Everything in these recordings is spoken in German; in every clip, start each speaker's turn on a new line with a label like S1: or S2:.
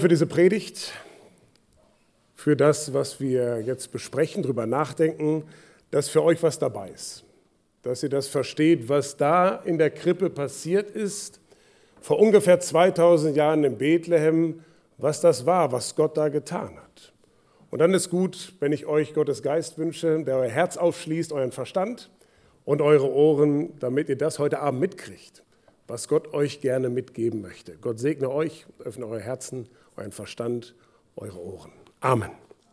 S1: Für diese Predigt, für das, was wir jetzt besprechen, drüber nachdenken, dass für euch was dabei ist. Dass ihr das versteht, was da in der Krippe passiert ist, vor ungefähr 2000 Jahren in Bethlehem, was das war, was Gott da getan hat. Und dann ist gut, wenn ich euch Gottes Geist wünsche, der euer Herz aufschließt, euren Verstand und eure Ohren, damit ihr das heute Abend mitkriegt, was Gott euch gerne mitgeben möchte. Gott segne euch, öffne eure Herzen, euren Verstand, eure Ohren. Amen.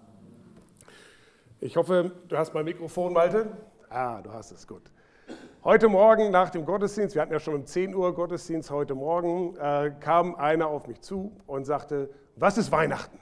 S1: Ich hoffe, du hast mein Mikrofon, Malte. Du hast es, gut. Heute Morgen nach dem Gottesdienst, wir hatten ja schon um 10 Uhr Gottesdienst heute Morgen, kam einer auf mich zu und sagte, was ist Weihnachten?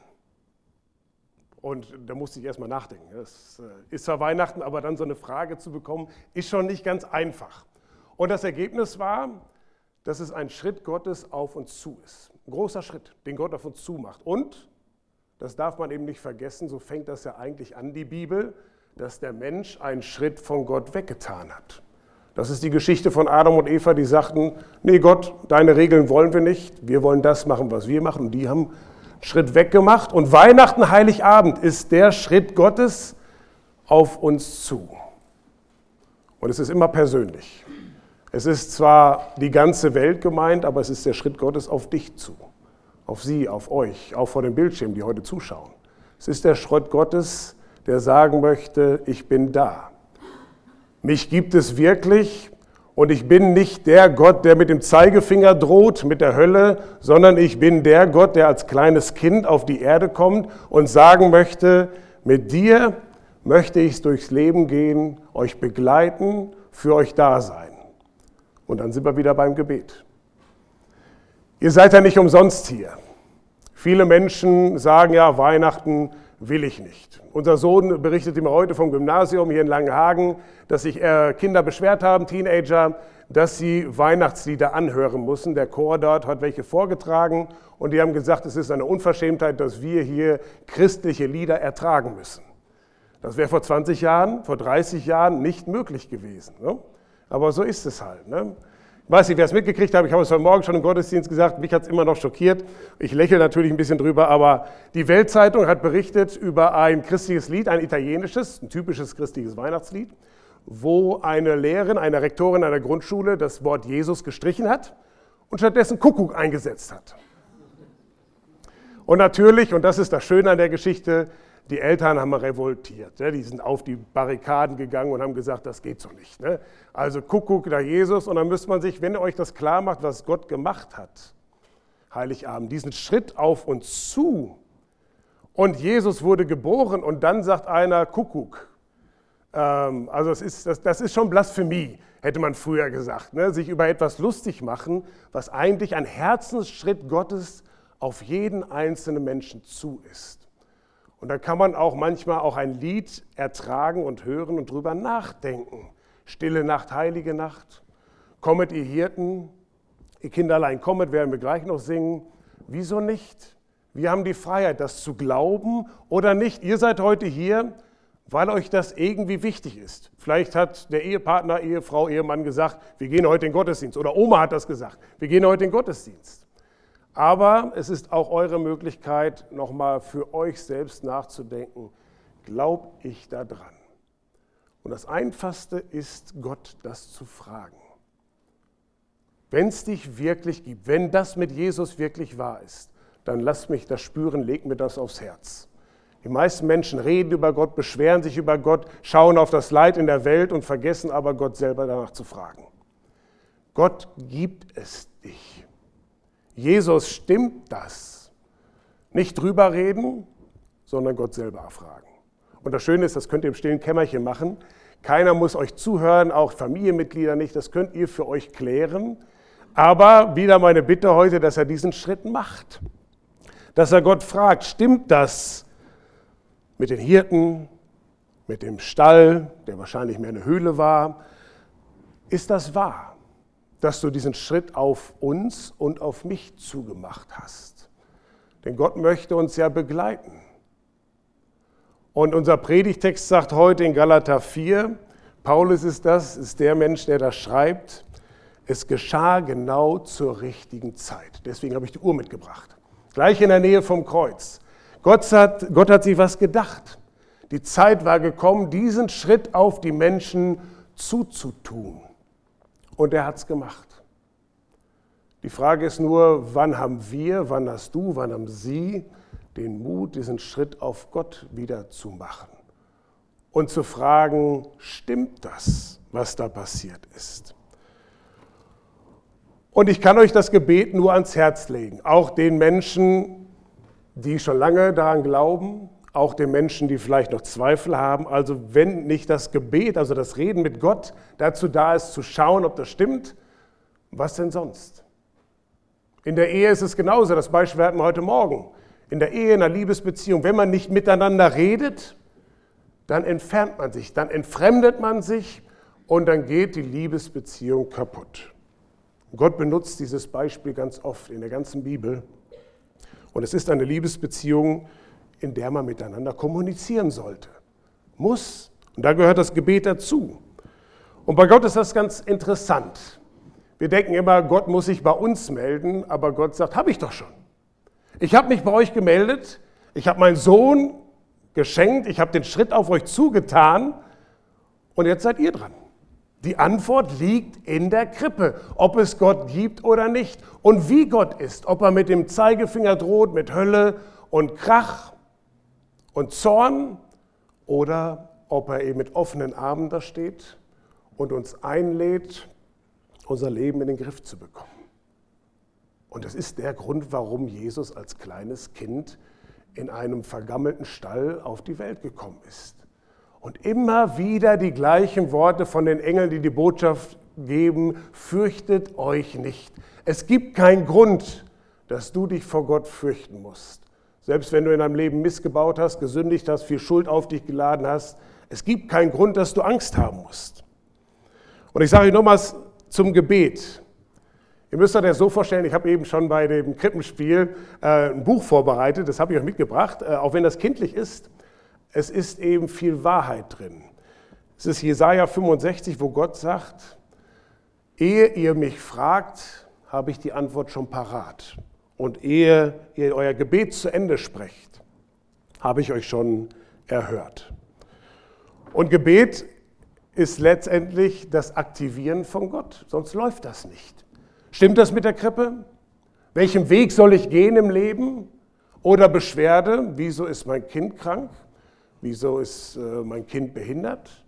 S1: Und da musste ich erstmal nachdenken. Es ist zwar Weihnachten, aber dann so eine Frage zu bekommen, ist schon nicht ganz einfach. Und das Ergebnis war, dass es ein Schritt Gottes auf uns zu ist. Ein großer Schritt, den Gott auf uns zumacht. Und, das darf man eben nicht vergessen, so fängt das ja eigentlich an, die Bibel, dass der Mensch einen Schritt von Gott weggetan hat. Das ist die Geschichte von Adam und Eva, die sagten, nee Gott, deine Regeln wollen wir nicht, wir wollen das machen, was wir machen. Und die haben einen Schritt weggemacht. Und Weihnachten, Heiligabend ist der Schritt Gottes auf uns zu. Und es ist immer persönlich. Es ist zwar die ganze Welt gemeint, aber es ist der Schritt Gottes auf dich zu, auf sie, auf euch, auch vor dem Bildschirm, die heute zuschauen. Es ist der Schritt Gottes, der sagen möchte, ich bin da. Mich gibt es wirklich und ich bin nicht der Gott, der mit dem Zeigefinger droht, mit der Hölle, sondern ich bin der Gott, der als kleines Kind auf die Erde kommt und sagen möchte, mit dir möchte ich durchs Leben gehen, euch begleiten, für euch da sein. Und dann sind wir wieder beim Gebet. Ihr seid ja nicht umsonst hier. Viele Menschen sagen ja, Weihnachten will ich nicht. Unser Sohn berichtete mir heute vom Gymnasium hier in Langenhagen, dass sich Kinder beschwert haben, Teenager, dass sie Weihnachtslieder anhören müssen. Der Chor dort hat welche vorgetragen und die haben gesagt, es ist eine Unverschämtheit, dass wir hier christliche Lieder ertragen müssen. Das wäre vor 20 Jahren, vor 30 Jahren nicht möglich gewesen, ne? Aber so ist es halt. Ne? Ich weiß nicht, wer es mitgekriegt hat, ich habe es heute Morgen schon im Gottesdienst gesagt, mich hat es immer noch schockiert. Ich lächle natürlich ein bisschen drüber, aber die Welt-Zeitung hat berichtet über ein christliches Lied, ein italienisches, ein typisches christliches Weihnachtslied, wo eine Lehrerin, eine Rektorin einer Grundschule das Wort Jesus gestrichen hat und stattdessen Kuckuck eingesetzt hat. Und natürlich, und das ist das Schöne an der Geschichte, die Eltern haben revoltiert, die sind auf die Barrikaden gegangen und haben gesagt, das geht so nicht. Also Kuckuck da Jesus und dann müsste man sich, wenn ihr euch das klar macht, was Gott gemacht hat, Heiligabend, diesen Schritt auf uns zu und Jesus wurde geboren und dann sagt einer Kuckuck. Also das ist schon Blasphemie, hätte man früher gesagt, sich über etwas lustig machen, was eigentlich ein Herzensschritt Gottes auf jeden einzelnen Menschen zu ist. Und da kann man auch manchmal auch ein Lied ertragen und hören und drüber nachdenken. Stille Nacht, heilige Nacht, kommet ihr Hirten, ihr Kinderlein kommet, werden wir gleich noch singen. Wieso nicht? Wir haben die Freiheit, das zu glauben oder nicht. Ihr seid heute hier, weil euch das irgendwie wichtig ist. Vielleicht hat der Ehepartner, Ehefrau, Ehemann gesagt, wir gehen heute in den Gottesdienst. Oder Oma hat das gesagt, wir gehen heute in den Gottesdienst. Aber es ist auch eure Möglichkeit, nochmal für euch selbst nachzudenken, glaub ich da dran? Und das Einfachste ist, Gott das zu fragen. Wenn es dich wirklich gibt, wenn das mit Jesus wirklich wahr ist, dann lass mich das spüren, leg mir das aufs Herz. Die meisten Menschen reden über Gott, beschweren sich über Gott, schauen auf das Leid in der Welt und vergessen aber Gott selber danach zu fragen. Gott gibt es dich. Jesus, stimmt das? Nicht drüber reden, sondern Gott selber erfragen. Und das Schöne ist, das könnt ihr im stillen Kämmerchen machen. Keiner muss euch zuhören, auch Familienmitglieder nicht. Das könnt ihr für euch klären. Aber wieder meine Bitte heute, dass er diesen Schritt macht. Dass er Gott fragt, stimmt das mit den Hirten, mit dem Stall, der wahrscheinlich mehr eine Höhle war? Ist das wahr? Dass du diesen Schritt auf uns und auf mich zugemacht hast. Denn Gott möchte uns ja begleiten. Und unser Predigtext sagt heute in Galater 4, Paulus ist der Mensch, der das schreibt, es geschah genau zur richtigen Zeit. Deswegen habe ich die Uhr mitgebracht. gleich in der Nähe vom Kreuz. Gott hat sich was gedacht. Die Zeit war gekommen, diesen Schritt auf die Menschen zuzutun. Und er hat es gemacht. Die Frage ist nur, wann haben wir, wann hast du, wann haben Sie den Mut, diesen Schritt auf Gott wieder zu machen? Und zu fragen, stimmt das, was da passiert ist? Und ich kann euch das Gebet nur ans Herz legen, auch den Menschen, die schon lange daran glauben, auch den Menschen, die vielleicht noch Zweifel haben. Also wenn nicht das Gebet, also das Reden mit Gott, dazu da ist, zu schauen, ob das stimmt, was denn sonst? In der Ehe ist es genauso, das Beispiel hatten wir heute Morgen. In der Ehe, in einer Liebesbeziehung, wenn man nicht miteinander redet, dann entfernt man sich, dann entfremdet man sich und dann geht die Liebesbeziehung kaputt. Gott benutzt dieses Beispiel ganz oft in der ganzen Bibel. Und es ist eine Liebesbeziehung, in der man miteinander kommunizieren sollte. Muss. Und da gehört das Gebet dazu. Und bei Gott ist das ganz interessant. Wir denken immer, Gott muss sich bei uns melden, aber Gott sagt, habe ich doch schon. Ich habe mich bei euch gemeldet, ich habe meinen Sohn geschenkt, ich habe den Schritt auf euch zugetan und jetzt seid ihr dran. Die Antwort liegt in der Krippe, ob es Gott gibt oder nicht und wie Gott ist, ob er mit dem Zeigefinger droht, mit Hölle und Krach und Zorn oder ob er eben mit offenen Armen da steht und uns einlädt, unser Leben in den Griff zu bekommen. Und das ist der Grund, warum Jesus als kleines Kind in einem vergammelten Stall auf die Welt gekommen ist. Und immer wieder die gleichen Worte von den Engeln, die die Botschaft geben, fürchtet euch nicht. Es gibt keinen Grund, dass du dich vor Gott fürchten musst. Selbst wenn du in deinem Leben missgebaut hast, gesündigt hast, viel Schuld auf dich geladen hast, es gibt keinen Grund, dass du Angst haben musst. Und ich sage euch nochmals zum Gebet. Ihr müsst euch das so vorstellen, ich habe eben schon bei dem Krippenspiel ein Buch vorbereitet, das habe ich euch mitgebracht, auch wenn das kindlich ist. Es ist eben viel Wahrheit drin. Es ist Jesaja 65, wo Gott sagt, ehe ihr mich fragt, habe ich die Antwort schon parat. Und ehe ihr euer Gebet zu Ende sprecht, habe ich euch schon erhört. Und Gebet ist letztendlich das Aktivieren von Gott, sonst läuft das nicht. Stimmt das mit der Krippe? Welchen Weg soll ich gehen im Leben? Oder Beschwerde, wieso ist mein Kind krank? Wieso ist mein Kind behindert?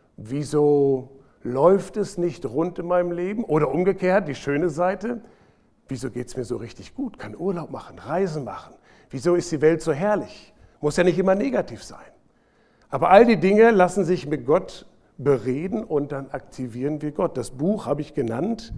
S1: Wieso läuft es nicht rund in meinem Leben? Oder umgekehrt, die schöne Seite, wieso geht es mir so richtig gut? Kann Urlaub machen, Reisen machen. Wieso ist die Welt so herrlich? Muss ja nicht immer negativ sein. Aber all die Dinge lassen sich mit Gott bereden und dann aktivieren wir Gott. Das Buch habe ich genannt,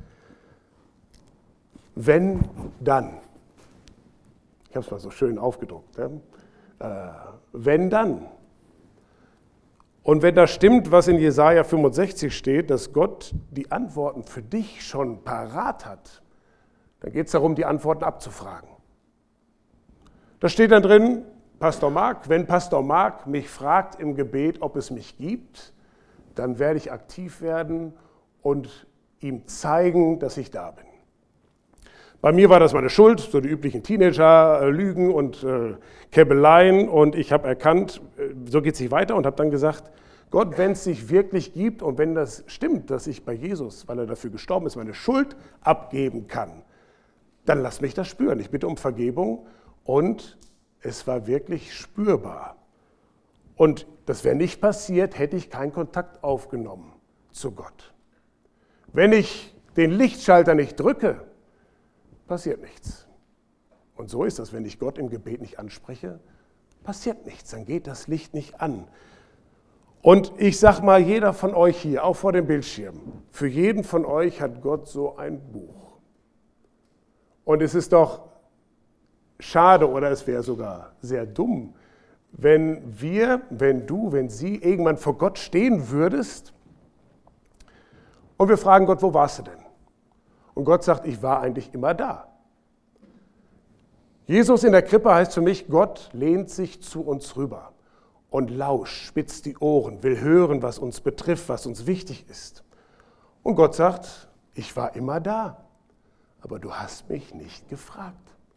S1: Wenn, dann. Ich habe es mal so schön aufgedruckt. Ne? Wenn, dann. Und wenn das stimmt, was in Jesaja 65 steht, dass Gott die Antworten für dich schon parat hat, dann geht es darum, die Antworten abzufragen. Da steht dann drin, Pastor Mark, wenn Pastor Mark mich fragt im Gebet, ob es mich gibt, dann werde ich aktiv werden und ihm zeigen, dass ich da bin. Bei mir war das meine Schuld, so die üblichen Teenager-Lügen und Käbeleien. Und ich habe erkannt, so geht es nicht weiter und habe dann gesagt, Gott, wenn es dich wirklich gibt und wenn das stimmt, dass ich bei Jesus, weil er dafür gestorben ist, meine Schuld abgeben kann, dann lass mich das spüren. Ich bitte um Vergebung und es war wirklich spürbar. Und das wäre nicht passiert, hätte ich keinen Kontakt aufgenommen zu Gott. Wenn ich den Lichtschalter nicht drücke, passiert nichts. Und so ist das, wenn ich Gott im Gebet nicht anspreche, passiert nichts, dann geht das Licht nicht an. Und ich sage mal, jeder von euch hier, auch vor dem Bildschirm, für jeden von euch hat Gott so ein Buch. Und es ist doch schade oder es wäre sogar sehr dumm, wenn Sie irgendwann vor Gott stehen würdest und wir fragen Gott, wo warst du denn? Und Gott sagt, ich war eigentlich immer da. Jesus in der Krippe heißt für mich, Gott lehnt sich zu uns rüber und lauscht, spitzt die Ohren, will hören, was uns betrifft, was uns wichtig ist. Und Gott sagt, ich war immer da, aber du hast mich nicht gefragt.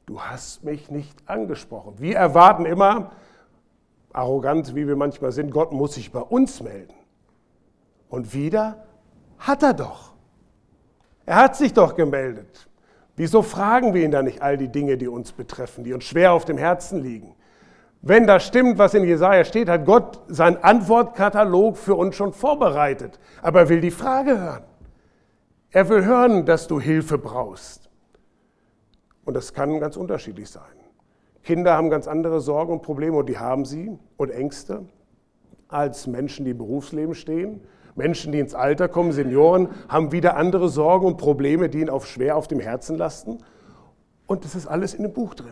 S1: du hast mich nicht angesprochen. Wir erwarten immer, arrogant wie wir manchmal sind, Gott muss sich bei uns melden. Und wieder hat er doch. Er hat sich doch gemeldet. Wieso fragen wir ihn dann nicht all die Dinge, die uns betreffen, die uns schwer auf dem Herzen liegen? Wenn das stimmt, was in Jesaja steht, hat Gott seinen Antwortkatalog für uns schon vorbereitet. Aber er will die Frage hören. Er will hören, dass du Hilfe brauchst. Und das kann ganz unterschiedlich sein. Kinder haben ganz andere Sorgen und Probleme, und die haben sie, und Ängste, als Menschen, die im Berufsleben stehen. Menschen, die ins Alter kommen, Senioren, haben wieder andere Sorgen und Probleme, die ihnen schwer auf dem Herzen lasten. Und das ist alles in dem Buch drin.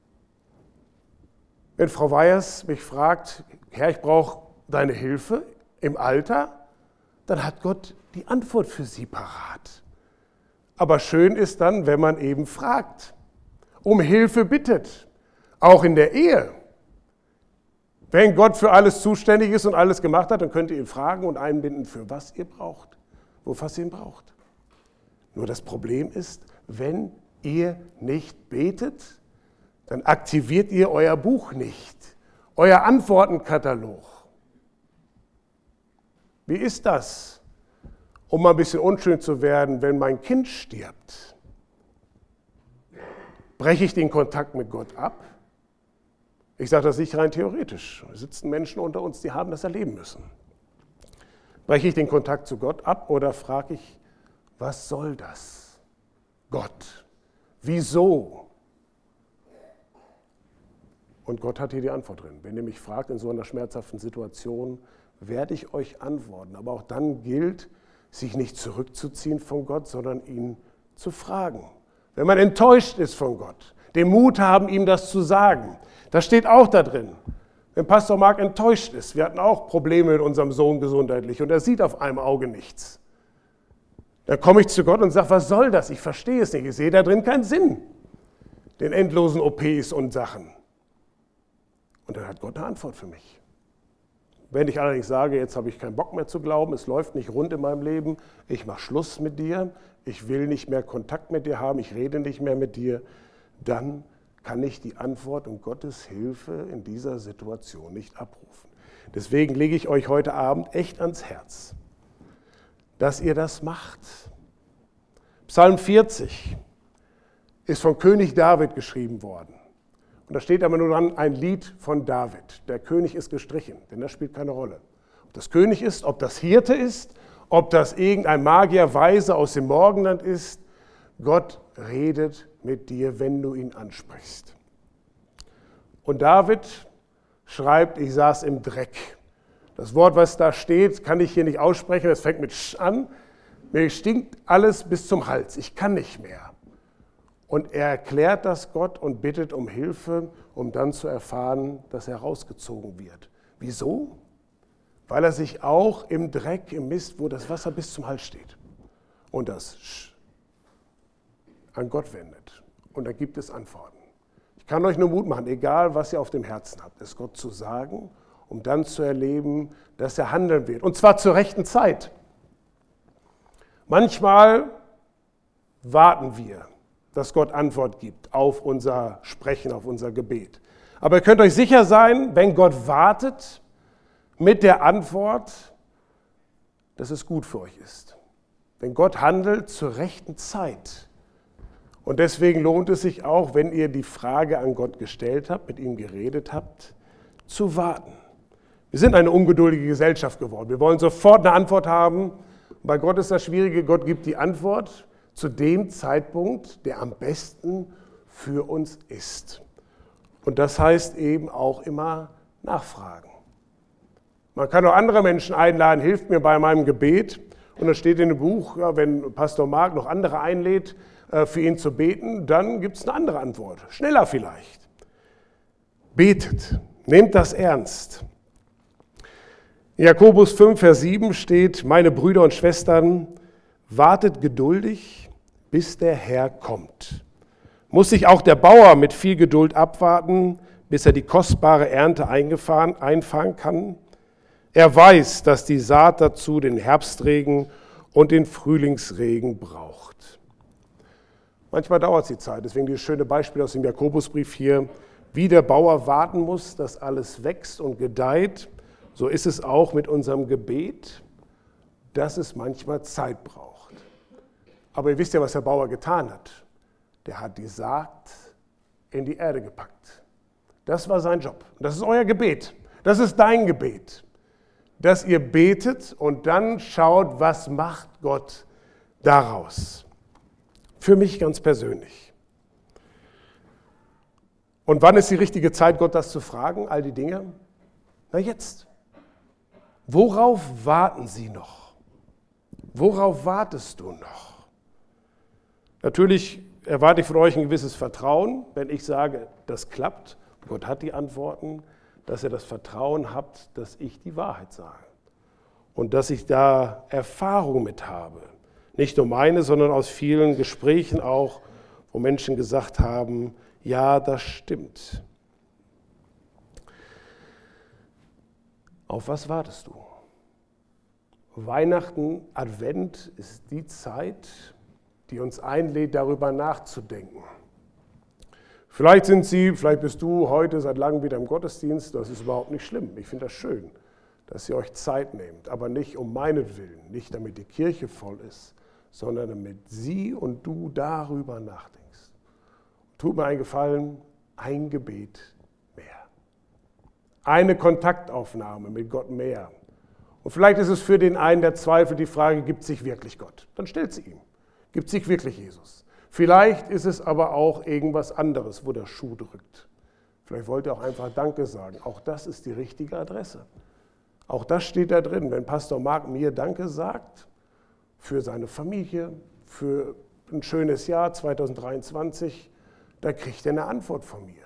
S1: Wenn Frau Weyers mich fragt, Herr, ich brauche deine Hilfe im Alter, dann hat Gott die Antwort für sie parat. Aber schön ist dann, wenn man eben fragt, um Hilfe bittet, auch in der Ehe. Wenn Gott für alles zuständig ist und alles gemacht hat, dann könnt ihr ihn fragen und einbinden, für was ihr braucht, wofür ihr ihn braucht. Nur das Problem ist, wenn ihr nicht betet, dann aktiviert ihr euer Buch nicht, euer Antwortenkatalog. Wie ist das, um mal ein bisschen unschön zu werden, wenn mein Kind stirbt? Breche ich den Kontakt mit Gott ab? Ich sage das nicht rein theoretisch. Es sitzen Menschen unter uns, die haben das erleben müssen. Breche ich den Kontakt zu Gott ab oder frage ich, was soll das? Gott, wieso? Und Gott hat hier die Antwort drin. Wenn ihr mich fragt in so einer schmerzhaften Situation, werde ich euch antworten. Aber auch dann gilt, sich nicht zurückzuziehen von Gott, sondern ihn zu fragen. Wenn man enttäuscht ist von Gott, den Mut haben, ihm das zu sagen. Das steht auch da drin. Wenn Pastor Mark enttäuscht ist, wir hatten auch Probleme mit unserem Sohn gesundheitlich und er sieht auf einem Auge nichts. Dann komme ich zu Gott und sage, was soll das? Ich verstehe es nicht. Ich sehe da drin keinen Sinn. Den endlosen OPs und Sachen. Und dann hat Gott eine Antwort für mich. Wenn ich allerdings sage, jetzt habe ich keinen Bock mehr zu glauben, es läuft nicht rund in meinem Leben, ich mache Schluss mit dir, ich will nicht mehr Kontakt mit dir haben, ich rede nicht mehr mit dir, dann kann ich die Antwort und Gottes Hilfe in dieser Situation nicht abrufen. Deswegen lege ich euch heute Abend echt ans Herz, dass ihr das macht. Psalm 40 ist von König David geschrieben worden. Und da steht aber nur dran, ein Lied von David. Der König ist gestrichen, denn das spielt keine Rolle. Ob das König ist, ob das Hirte ist, ob das irgendein Magier, Weise aus dem Morgenland ist, Gott redet mit dir, wenn du ihn ansprichst. Und David schreibt, ich saß im Dreck. Das Wort, was da steht, kann ich hier nicht aussprechen, das fängt mit Sch an. Mir stinkt alles bis zum Hals, ich kann nicht mehr. Und er erklärt das Gott und bittet um Hilfe, um dann zu erfahren, dass er rausgezogen wird. Wieso? Weil er sich auch im Dreck, im Mist, wo das Wasser bis zum Hals steht und das Sch an Gott wendet. Und da gibt es Antworten. Ich kann euch nur Mut machen, egal was ihr auf dem Herzen habt, es Gott zu sagen, um dann zu erleben, dass er handeln wird. Und zwar zur rechten Zeit. Manchmal warten wir, dass Gott Antwort gibt auf unser Sprechen, auf unser Gebet. Aber ihr könnt euch sicher sein, wenn Gott wartet mit der Antwort, dass es gut für euch ist. Wenn Gott handelt zur rechten Zeit. Und deswegen lohnt es sich auch, wenn ihr die Frage an Gott gestellt habt, mit ihm geredet habt, zu warten. Wir sind eine ungeduldige Gesellschaft geworden. Wir wollen sofort eine Antwort haben. Bei Gott ist das Schwierige, Gott gibt die Antwort zu dem Zeitpunkt, der am besten für uns ist. Und das heißt eben auch immer nachfragen. Man kann auch andere Menschen einladen, hilft mir bei meinem Gebet. Und das steht in dem Buch, ja, wenn Pastor Mark noch andere einlädt, für ihn zu beten, dann gibt es eine andere Antwort. Schneller vielleicht. Betet, nehmt das ernst. In Jakobus 5, Vers 7 steht, meine Brüder und Schwestern, wartet geduldig, bis der Herr kommt. Muss sich auch der Bauer mit viel Geduld abwarten, bis er die kostbare Ernte einfahren kann? Er weiß, dass die Saat dazu den Herbstregen und den Frühlingsregen braucht. Manchmal dauert es die Zeit. Deswegen dieses schöne Beispiel aus dem Jakobusbrief hier. Wie der Bauer warten muss, dass alles wächst und gedeiht, so ist es auch mit unserem Gebet, dass es manchmal Zeit braucht. Aber ihr wisst ja, was der Bauer getan hat. Der hat die Saat in die Erde gepackt. Das war sein Job. Das ist euer Gebet. Das ist dein Gebet. Dass ihr betet und dann schaut, was macht Gott daraus. Für mich ganz persönlich. Und wann ist die richtige Zeit, Gott das zu fragen, all die Dinge? Na jetzt. Worauf warten Sie noch? Worauf wartest du noch? Natürlich erwarte ich von euch ein gewisses Vertrauen, wenn ich sage, das klappt. Gott hat die Antworten, dass ihr das Vertrauen habt, dass ich die Wahrheit sage. Und dass ich da Erfahrung mit habe. Nicht nur meine, sondern aus vielen Gesprächen auch, wo Menschen gesagt haben, ja, das stimmt. Auf was wartest du? Weihnachten, Advent ist die Zeit, die uns einlädt, darüber nachzudenken. Vielleicht bist du heute seit langem wieder im Gottesdienst, das ist überhaupt nicht schlimm. Ich finde das schön, dass ihr euch Zeit nehmt, aber nicht um meinetwillen, nicht damit die Kirche voll ist, sondern damit sie und du darüber nachdenkst. Tut mir einen Gefallen, ein Gebet mehr. Eine Kontaktaufnahme mit Gott mehr. Und vielleicht ist es für den einen, der zweifelt, die Frage, gibt es sich wirklich Gott? Dann stellt sie ihm. Gibt es sich wirklich Jesus? Vielleicht ist es aber auch irgendwas anderes, wo der Schuh drückt. Vielleicht wollt ihr auch einfach Danke sagen. Auch das ist die richtige Adresse. Auch das steht da drin. Wenn Pastor Marc mir Danke sagt für seine Familie, für ein schönes Jahr 2023, da kriegt er eine Antwort von mir.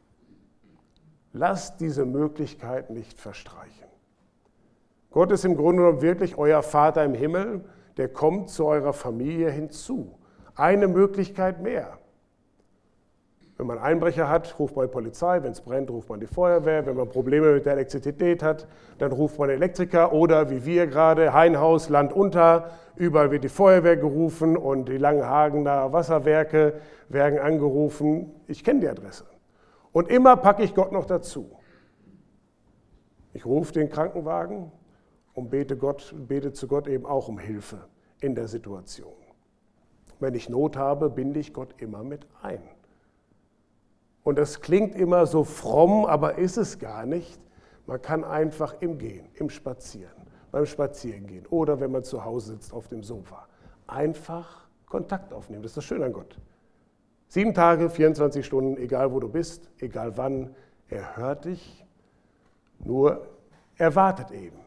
S1: Lasst diese Möglichkeit nicht verstreichen. Gott ist im Grunde genommen wirklich euer Vater im Himmel, der kommt zu eurer Familie hinzu. Eine Möglichkeit mehr. Wenn man Einbrecher hat, ruft man die Polizei, wenn es brennt, ruft man die Feuerwehr, wenn man Probleme mit der Elektrizität hat, dann ruft man den Elektriker oder wie wir gerade, Hainhaus, Land unter, überall wird die Feuerwehr gerufen und die Langenhagener Wasserwerke werden angerufen. Ich kenne die Adresse. Und immer packe ich Gott noch dazu. Ich rufe den Krankenwagen und bete zu Gott eben auch um Hilfe in der Situation. Wenn ich Not habe, binde ich Gott immer mit ein. Und das klingt immer so fromm, aber ist es gar nicht. Man kann einfach im Gehen, im Spazieren, beim Spazierengehen oder wenn man zu Hause sitzt auf dem Sofa, einfach Kontakt aufnehmen. Das ist das Schöne an Gott. 7 Tage, 24 Stunden, egal wo du bist, egal wann, er hört dich, nur er wartet eben.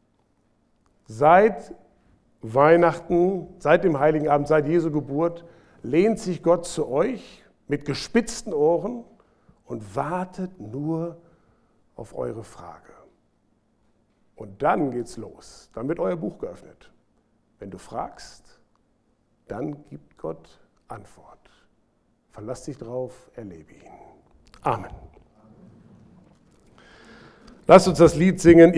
S1: Seit Weihnachten, seit dem Heiligen Abend, seit Jesu Geburt, lehnt sich Gott zu euch mit gespitzten Ohren und wartet nur auf eure Frage. Und dann geht's los. Dann wird euer Buch geöffnet. Wenn du fragst, dann gibt Gott Antwort. Verlass dich drauf, erlebe ihn. Amen. Lasst uns das Lied singen.